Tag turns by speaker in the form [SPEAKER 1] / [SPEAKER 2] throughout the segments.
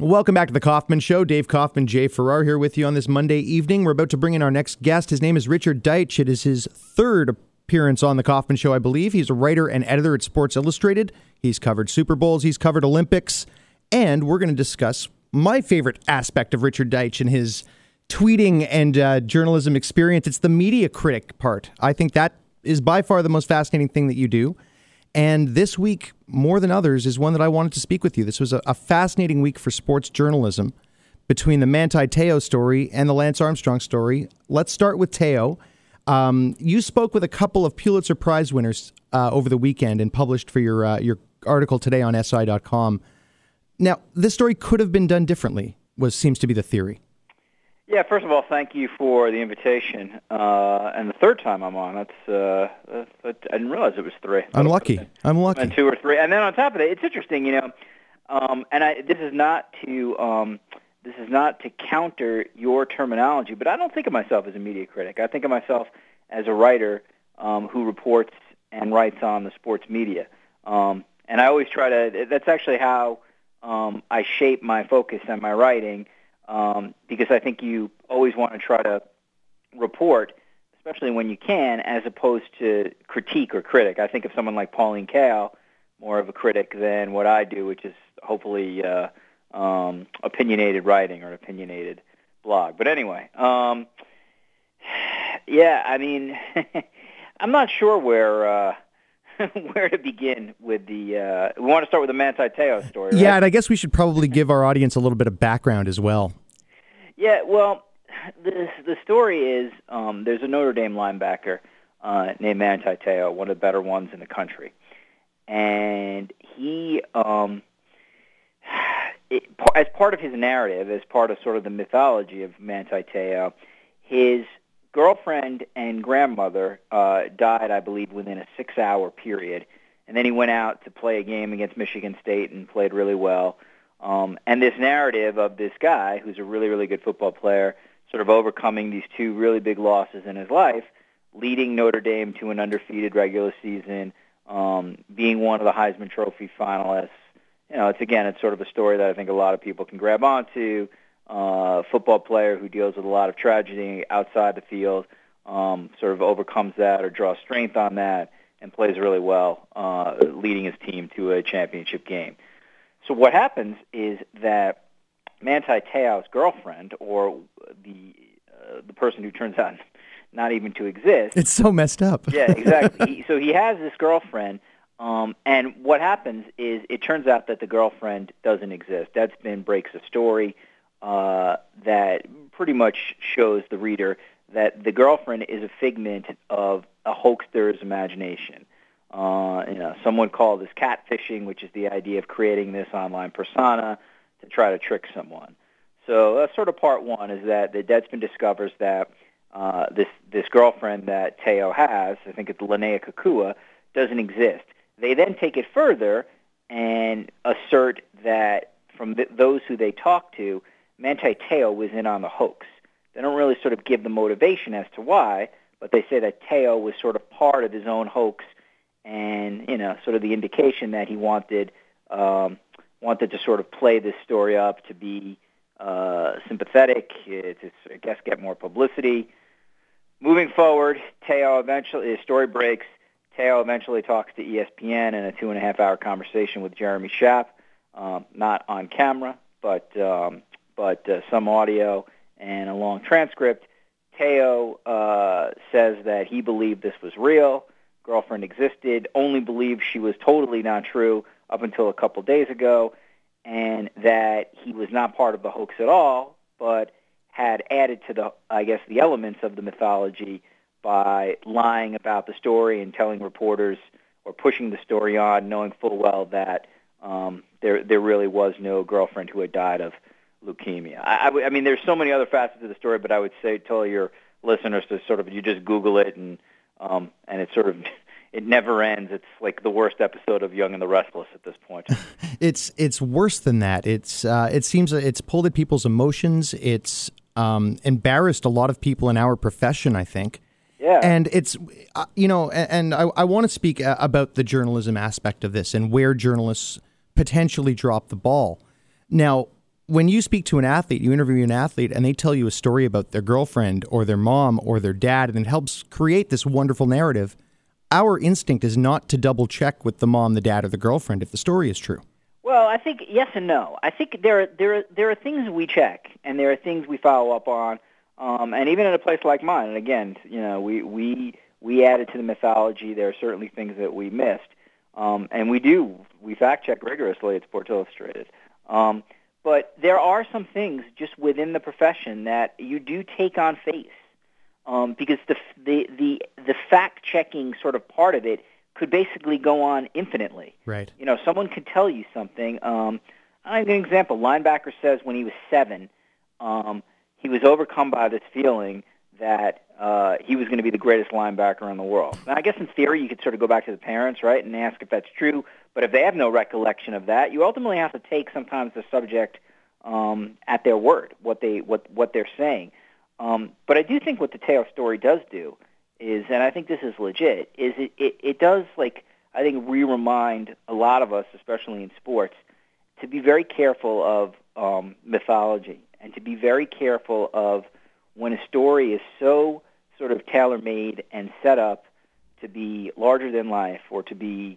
[SPEAKER 1] Welcome back to the Kaufman Show. Dave Kaufman, Jay Farrar here with you on this Monday evening. We're about to bring in our next guest. His name is Richard Deitsch. It is his third appearance on the Kaufman Show, I believe. He's a writer and editor at Sports Illustrated. He's covered Super Bowls. He's covered Olympics. And we're going to discuss my favorite aspect of Richard Deitsch and his tweeting and journalism experience. It's the media critic part. I think that is by far the most fascinating thing that you do. And this week, more than others, is one that I wanted to speak with you. This was a fascinating week for sports journalism between the Manti Te'o story and the Lance Armstrong story. Let's start with Te'o. You spoke with a couple of Pulitzer Prize winners over the weekend and published for your article today on SI.com. Now, this story could have been done differently, seems to be the theory.
[SPEAKER 2] Yeah, first of all, thank you for the invitation. And the third time I'm on, I didn't realize it was three.
[SPEAKER 1] I'm lucky.
[SPEAKER 2] And two or three. And then on top of it, it's interesting, this is not to counter your terminology, but I don't think of myself as a media critic. I think of myself as a writer who reports and writes on the sports media. And I always try to, that's actually how I shape my focus and my writing, because I think you always want to try to report, especially when you can, as opposed to critique or critic. I think of someone like Pauline Kael more of a critic than what I do, which is hopefully opinionated writing or an opinionated blog. But anyway, I'm not sure where to begin with the. We want to start with the Manti Te'o story, right?
[SPEAKER 1] Yeah, and I guess we should probably give our audience a little bit of background as well.
[SPEAKER 2] Yeah, well, the story is there's a Notre Dame linebacker named Manti Te'o, one of the better ones in the country, and he, as part of his narrative, as part of sort of the mythology of Manti Te'o, his girlfriend and grandmother died, I believe, within a 6-hour period. And then he went out to play a game against Michigan State and played really well. And this narrative of this guy, who's a really, really good football player, sort of overcoming these two really big losses in his life, leading Notre Dame to an undefeated regular season, being one of the Heisman Trophy finalists. It's sort of a story that I think a lot of people can grab onto. Football player who deals with a lot of tragedy outside the field, sort of overcomes that or draws strength on that and plays really well, leading his team to a championship game. So what happens is that Manti Te'o's girlfriend, or the person who turns out not even to exist.
[SPEAKER 1] It's so messed up.
[SPEAKER 2] Yeah, exactly. So he has this girlfriend, and what happens is it turns out that the girlfriend doesn't exist. Deadspin breaks a story that pretty much shows the reader that the girlfriend is a figment of a hoaxer's imagination. Someone called this catfishing, which is the idea of creating this online persona to try to trick someone. So that's sort of part one, is that the Deadspin discovers that this girlfriend that Te'o has, I think it's Linnea Kekua, doesn't exist. They then take it further and assert that from those who they talk to, Manti Te'o was in on the hoax. They don't really sort of give the motivation as to why, but they say that Te'o was sort of part of his own hoax, and sort of the indication that he wanted to sort of play this story up to be sympathetic, to I guess get more publicity. Moving forward, the story breaks. Te'o eventually talks to ESPN in a 2.5-hour conversation with Jeremy Schaap, not on camera, but some audio and a long transcript. Te'o says that he believed this was real, girlfriend existed, only believed she was totally not true up until a couple days ago, and that he was not part of the hoax at all, but had added to the elements of the mythology by lying about the story and telling reporters or pushing the story on, knowing full well that there really was no girlfriend who had died of leukemia. I mean, there's so many other facets of the story, but I would say tell your listeners to sort of, you just Google it, and it's sort of, it never ends. It's like the worst episode of Young and the Restless at this point.
[SPEAKER 1] It's worse than that. It seems it's pulled at people's emotions. It's embarrassed a lot of people in our profession, I think.
[SPEAKER 2] Yeah.
[SPEAKER 1] And it's, and I want to speak about the journalism aspect of this and where journalists potentially drop the ball. Now, when you speak to an athlete, you interview an athlete, and they tell you a story about their girlfriend or their mom or their dad, and it helps create this wonderful narrative, our instinct is not to double check with the mom, the dad, or the girlfriend if the story is true.
[SPEAKER 2] Well, I think yes and no. I think there are things we check, and there are things we follow up on, and even in a place like mine. And again, we added to the mythology. There are certainly things that we missed, and we fact check rigorously at Sports Illustrated. But there are some things just within the profession that you do take on faith, because the fact checking sort of part of it could basically go on infinitely.
[SPEAKER 1] Right.
[SPEAKER 2] Someone could tell you something. I'll give you an example. Linebacker says when he was 7, he was overcome by this feeling that he was going to be the greatest linebacker in the world. Now, I guess in theory you could sort of go back to the parents, right, and ask if that's true. But if they have no recollection of that, you ultimately have to take sometimes the subject at their word, what they're saying. But I do think what the Teo story does do is, and I think this is legit, is it does, like, I think re-remind a lot of us, especially in sports, to be very careful of mythology and to be very careful of when a story is so sort of tailor-made and set up to be larger than life or to be,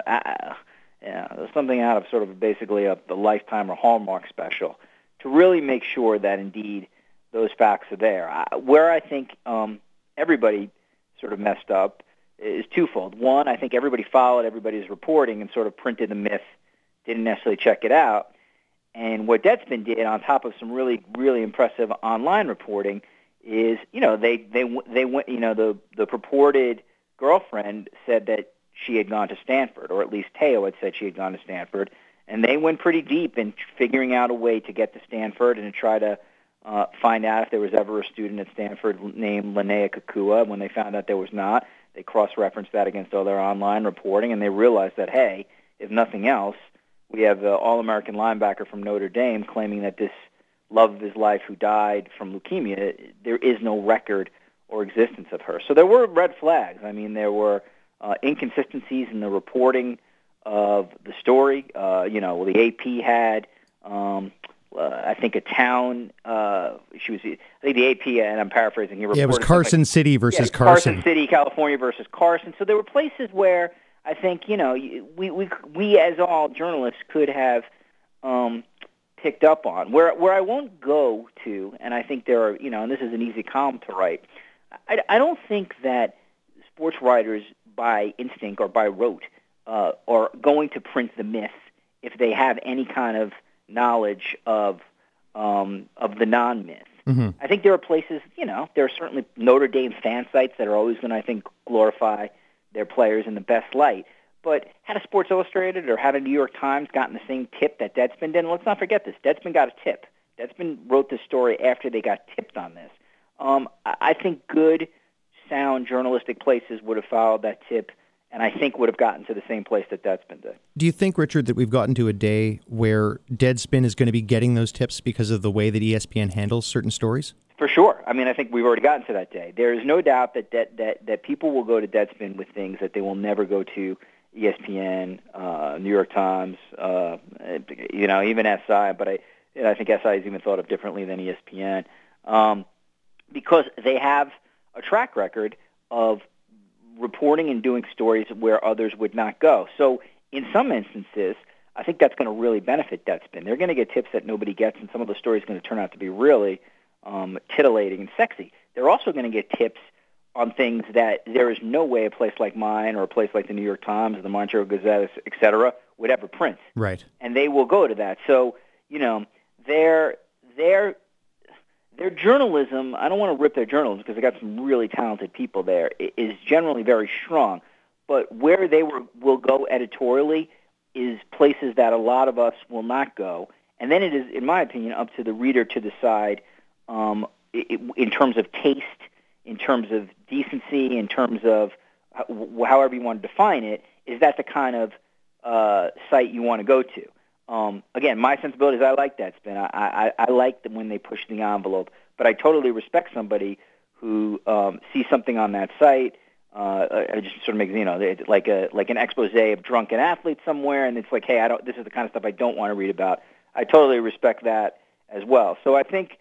[SPEAKER 2] something out of sort of basically a Lifetime or Hallmark special, to really make sure that indeed those facts are there. Where I think everybody sort of messed up is twofold. One, I think everybody followed everybody's reporting and sort of printed the myth, didn't necessarily check it out. And what Deadspin did, on top of some really, really impressive online reporting, is they went. The purported girlfriend said that she had gone to Stanford, or at least Teo had said she had gone to Stanford, and they went pretty deep in figuring out a way to get to Stanford and to try to find out if there was ever a student at Stanford named Linnea Kekua. When they found out there was not, they cross-referenced that against all their online reporting, and they realized that, hey, if nothing else, we have the All-American linebacker from Notre Dame claiming that this love of his life who died from leukemia, there is no record or existence of her. So there were red flags. I mean, there were inconsistencies in the reporting of the story. The AP had, I think, a town. I think the AP, and I'm paraphrasing here.
[SPEAKER 1] Yeah, it was Carson City versus Carson.
[SPEAKER 2] Carson City, California versus Carson. So there were places where I think we as all journalists could have picked up on. Where I won't go to, and I think there are, and this is an easy column to write. I don't think that sports writers, by instinct or by rote, are going to print the myth if they have any kind of knowledge of the non-myth.
[SPEAKER 1] Mm-hmm.
[SPEAKER 2] I think there are places, there are certainly Notre Dame fan sites that are always going to, I think, glorify their players in the best light. But had a Sports Illustrated or had a New York Times gotten the same tip that Deadspin did? And let's not forget this. Deadspin got a tip. Deadspin wrote this story after they got tipped on this. I think good, sound journalistic places would have followed that tip, and I think would have gotten to the same place that Deadspin did.
[SPEAKER 1] Do you think, Richard, that we've gotten to a day where Deadspin is going to be getting those tips because of the way that ESPN handles certain stories?
[SPEAKER 2] For sure. I mean, I think we've already gotten to that day. There is no doubt that people will go to Deadspin with things that they will never go to ESPN, New York Times, even SI. But I think SI is even thought of differently than ESPN because they have a track record of reporting and doing stories where others would not go. So in some instances, I think that's going to really benefit Deadspin. They're going to get tips that nobody gets, and some of the stories are going to turn out to be really titillating and sexy. They're also going to get tips on things that there is no way a place like mine or a place like the New York Times or the Montreal Gazette, et cetera, would ever print.
[SPEAKER 1] Right.
[SPEAKER 2] And they will go to that. So, their journalism, I don't want to rip their journalism because they got some really talented people there, is generally very strong. But where they will go editorially is places that a lot of us will not go. And then it is, in my opinion, up to the reader to decide in terms of taste, in terms of decency, in terms of however you want to define it, is that the kind of site you want to go to? Again, my sensibilities, I like Deadspin. I like them when they push the envelope, but I totally respect somebody who sees something on that site. It just sort of makes like an expose of drunken athletes somewhere, and it's like, hey, this is the kind of stuff I don't want to read about. I totally respect that as well. So I think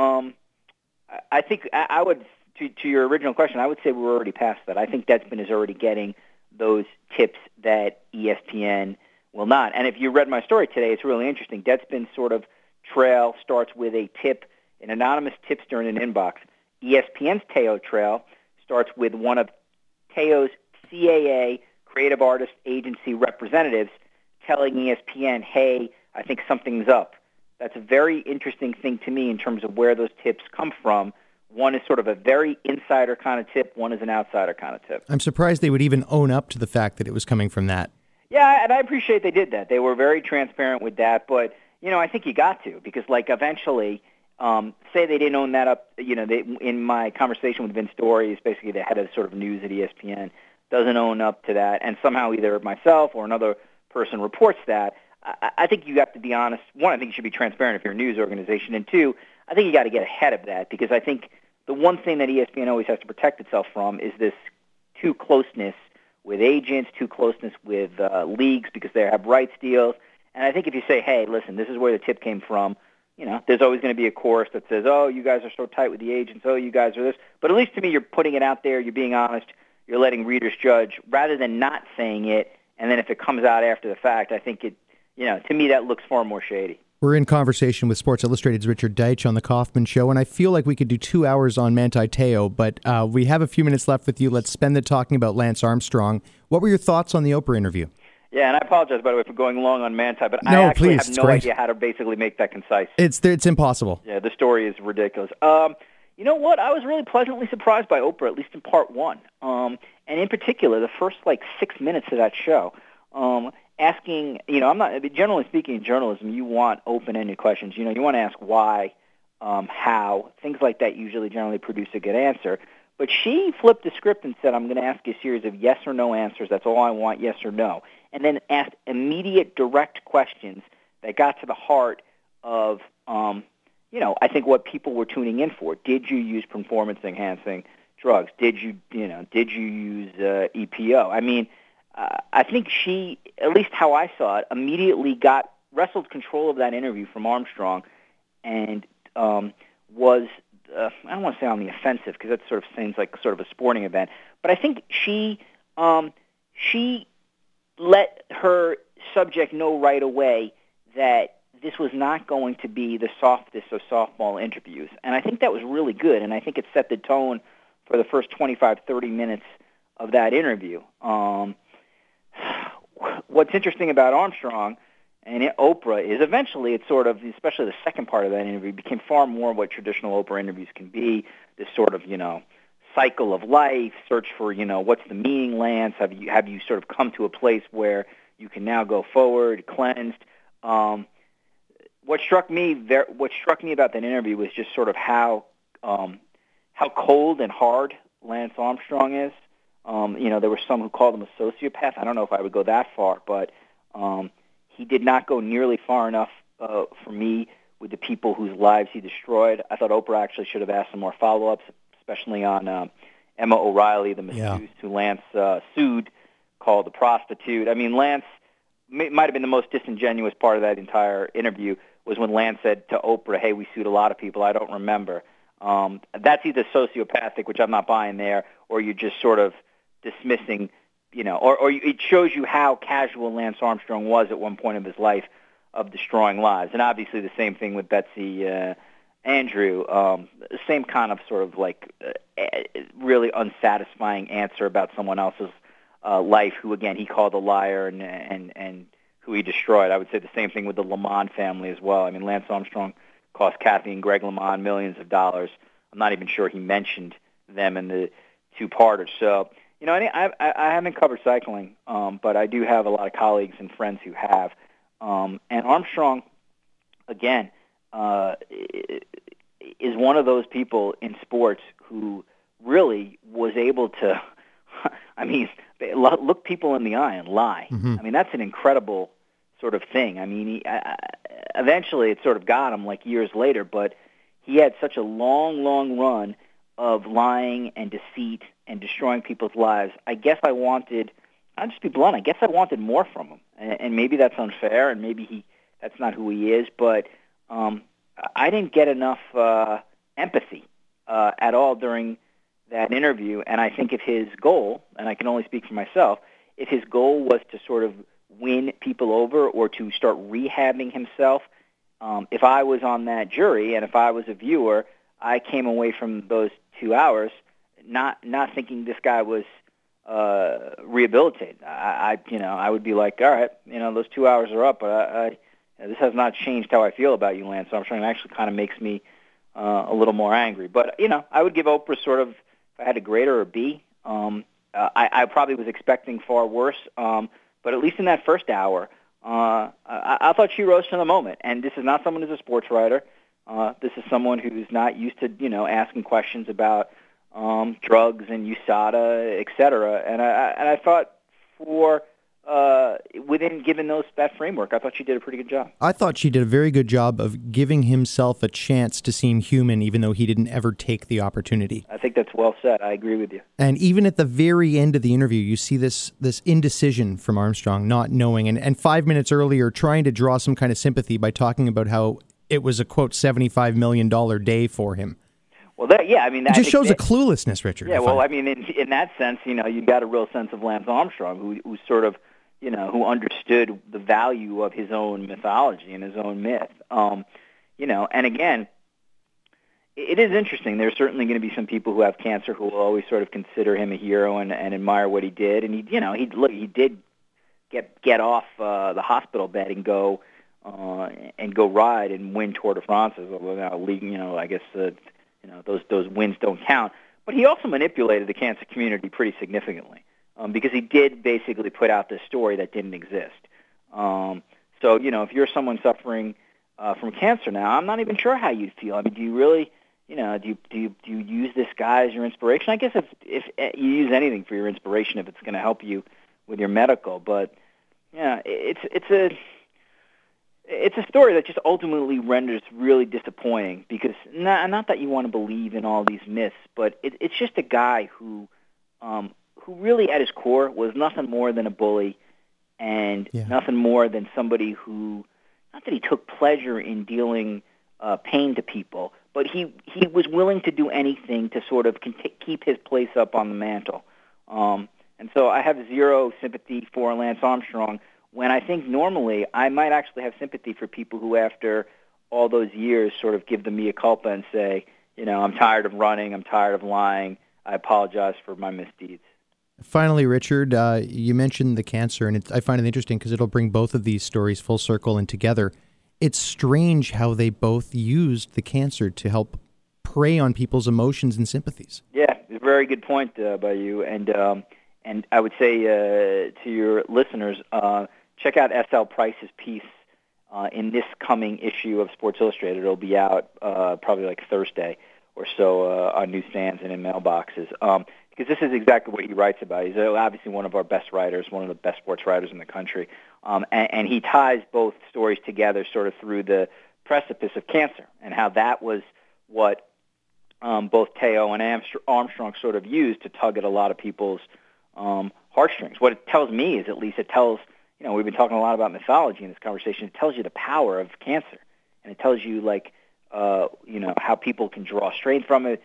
[SPEAKER 2] I would, to your original question, I would say we're already past that. I think Deadspin is already getting those tips that ESPN will not. And if you read my story today, it's really interesting. Deadspin's sort of trail starts with a tip, an anonymous tipster in an inbox. ESPN's Teo trail starts with one of Teo's CAA, Creative Artist Agency representatives, telling ESPN, hey, I think something's up. That's a very interesting thing to me in terms of where those tips come from. One is sort of a very insider kind of tip. One is an outsider kind of tip.
[SPEAKER 1] I'm surprised they would even own up to the fact that it was coming from that.
[SPEAKER 2] Yeah, and I appreciate they did that. They were very transparent with that. But, I think you got to, because, eventually, say they didn't own that up. In my conversation with Vince Dory, basically the head of sort of news at ESPN, doesn't own up to that. And somehow either myself or another person reports that. I think you have to be honest. One, I think you should be transparent if you're a news organization. And two, I think you got to get ahead of that, because I think the one thing that ESPN always has to protect itself from is this too closeness with agents, too closeness with leagues, because they have rights deals. And I think if you say, hey, listen, this is where the tip came from, there's always going to be a chorus that says, oh, you guys are so tight with the agents, oh, you guys are this. But at least to me, you're putting it out there, you're being honest, you're letting readers judge, rather than not saying it, and then if it comes out after the fact, I think it, to me, that looks far more shady.
[SPEAKER 1] We're in conversation with Sports Illustrated's Richard Deitsch on The Kaufman Show, and I feel like we could do 2 hours on Manti Te'o, but we have a few minutes left with you. Let's spend it talking about Lance Armstrong. What were your thoughts on the Oprah interview?
[SPEAKER 2] Yeah, and I apologize, by the way, for going long on Manti, but
[SPEAKER 1] no,
[SPEAKER 2] I actually
[SPEAKER 1] please,
[SPEAKER 2] have no idea how to basically make that concise.
[SPEAKER 1] It's impossible.
[SPEAKER 2] Yeah, the story is ridiculous. You know what? I was really pleasantly surprised by Oprah, at least in part one. And in particular, the first, 6 minutes of that show. Asking, generally speaking, in journalism, you want open-ended questions. You want to ask why, how, things like that usually generally produce a good answer. But she flipped the script and said, I'm going to ask you a series of yes or no answers. That's all I want, yes or no. And then asked immediate, direct questions that got to the heart of, I think what people were tuning in for. Did you use performance-enhancing drugs? Did you use EPO? I mean, I think she, at least how I saw it, immediately wrestled control of that interview from Armstrong, and was, I don't want to say on the offensive, because that sort of seems like sort of a sporting event, but I think she let her subject know right away that this was not going to be the softest of softball interviews, and I think that was really good, and I think it set the tone for the first 25, 30 minutes of that interview. What's interesting about Armstrong and Oprah is eventually it's sort of, especially the second part of that interview, became far more what traditional Oprah interviews can be, this sort of, cycle of life, search for, what's the meaning, Lance? Have you sort of come to a place where you can now go forward, cleansed? What struck me about that interview was just sort of how cold and hard Lance Armstrong is. There were some who called him a sociopath. I don't know if I would go that far, but he did not go nearly far enough for me with the people whose lives he destroyed. I thought Oprah actually should have asked some more follow-ups, especially on Emma O'Reilly, the masseuse who Lance sued, called a prostitute. I mean, Lance might have been the most disingenuous part of that entire interview was when Lance said to Oprah, hey, we sued a lot of people. I don't remember. That's either sociopathic, which I'm not buying there, or you're just sort of dismissing, or it shows you how casual Lance Armstrong was at one point of his life of destroying lives. And obviously the same thing with Betsy Andrew, same kind of sort of really unsatisfying answer about someone else's life who, again, he called a liar and who he destroyed. I would say the same thing with the Lamond family as well. I mean, Lance Armstrong cost Kathy and Greg Lamond millions of dollars. I'm not even sure he mentioned them in the two-parter. So, I haven't covered cycling, but I do have a lot of colleagues and friends who have. And Armstrong, again, is one of those people in sports who really was able to, look people in the eye and lie. Mm-hmm. I mean, that's an incredible sort of thing. I mean, eventually it sort of got him years later, but he had such a long, long run of lying and deceit and destroying people's lives. I'll just be blunt, I guess I wanted more from him. And maybe that's unfair, and maybe he That's not who he is. But I didn't get enough empathy at all during that interview. And I think if his goal, and I can only speak for myself, if his goal was to sort of win people over or to start rehabbing himself, if I was on that jury and if I was a viewer, I came away from those 2 hours not thinking this guy was rehabilitated. I would be like, all right, those 2 hours are up, but this has not changed how I feel about you, Lance Armstrong. It actually kind of makes me a little more angry. But I would give Oprah sort of, if I had to grade her, a B. I probably was expecting far worse, but at least in that first hour, I thought she rose to the moment. And this is not someone who's a sports writer. This is someone who's not used to, asking questions about drugs and USADA, et cetera. And I thought given that framework, I thought she did a pretty good job.
[SPEAKER 1] I thought she did a very good job of giving himself a chance to seem human, even though he didn't ever take the opportunity.
[SPEAKER 2] I think that's well said. I agree with you.
[SPEAKER 1] And even at the very end of the interview, you see this indecision from Armstrong, not knowing, and 5 minutes earlier trying to draw some kind of sympathy by talking about how it was a, quote, $75 million day for him.
[SPEAKER 2] Well, it
[SPEAKER 1] just shows a cluelessness, Richard.
[SPEAKER 2] Yeah, well, in that sense, you got a real sense of Lance Armstrong, who sort of, who understood the value of his own mythology and his own myth. And again, it is interesting. There's certainly going to be some people who have cancer who will always sort of consider him a hero and admire what he did. And he did get off the hospital bed and go ride and win Tour de France. Although now, I guess those wins don't count. But he also manipulated the cancer community pretty significantly. Because he did basically put out this story that didn't exist. So, if you're someone suffering from cancer now, I'm not even sure how you'd feel. I mean, do you really, do you use this guy as your inspiration? I guess if you use anything for your inspiration, if it's going to help you with your medical. But, it's a story that just ultimately renders really disappointing because not that you want to believe in all these myths, but it's just a guy who really at his core was nothing more than a bully and nothing more than somebody who, not that he took pleasure in dealing pain to people, but he was willing to do anything to sort of keep his place up on the mantle. And so I have zero sympathy for Lance Armstrong when I think normally I might actually have sympathy for people who after all those years sort of give the mea culpa and say, I'm tired of running, I'm tired of lying, I apologize for my misdeeds.
[SPEAKER 1] Finally, Richard, you mentioned the cancer, and I find it interesting because it'll bring both of these stories full circle and together. It's strange how they both used the cancer to help prey on people's emotions and sympathies.
[SPEAKER 2] Yeah, a very good point by you. And I would say to your listeners, check out S.L. Price's piece in this coming issue of Sports Illustrated. It'll be out probably like Thursday or so on newsstands and in mailboxes. Because this is exactly what he writes about. He's obviously one of our best writers, one of the best sports writers in the country. And he ties both stories together sort of through the precipice of cancer and how that was what both Teo and Armstrong sort of used to tug at a lot of people's heartstrings. What it tells me is at least it tells, we've been talking a lot about mythology in this conversation. It tells you the power of cancer. And it tells you, how people can draw strength from it,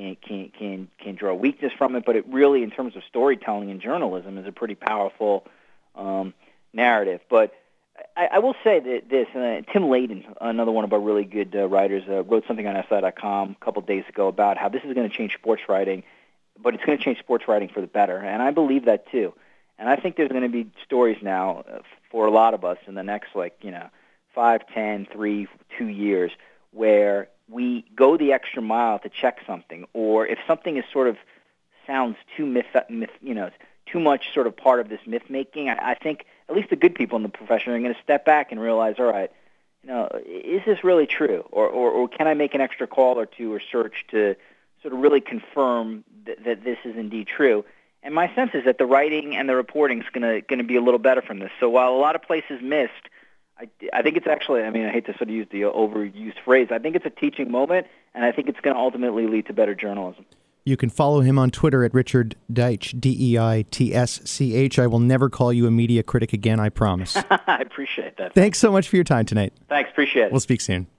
[SPEAKER 2] can draw weakness from it, but it really, in terms of storytelling and journalism, is a pretty powerful narrative. But I will say that this, Tim Layden, another one of our really good writers, wrote something on SI.com a couple days ago about how this is going to change sports writing, but it's going to change sports writing for the better, and I believe that too. And I think there's going to be stories now for a lot of us in the next, 5, 10, 3, 2 years where we go the extra mile to check something, or if something is sort of sounds too too much sort of part of this myth making, I think at least the good people in the profession are going to step back and realize, all right, is this really true, or can I make an extra call or two or search to sort of really confirm that this is indeed true? And my sense is that the writing and the reporting is going to be a little better from this. So while a lot of places missed, I think it's actually, I hate to sort of use the overused phrase, I think it's a teaching moment, and I think it's going to ultimately lead to better journalism.
[SPEAKER 1] You can follow him on Twitter at Richard Deitsch, Deitsch. I will never call you a media critic again, I promise.
[SPEAKER 2] I appreciate that.
[SPEAKER 1] Thanks so much for your time tonight.
[SPEAKER 2] Thanks, appreciate it.
[SPEAKER 1] We'll speak soon.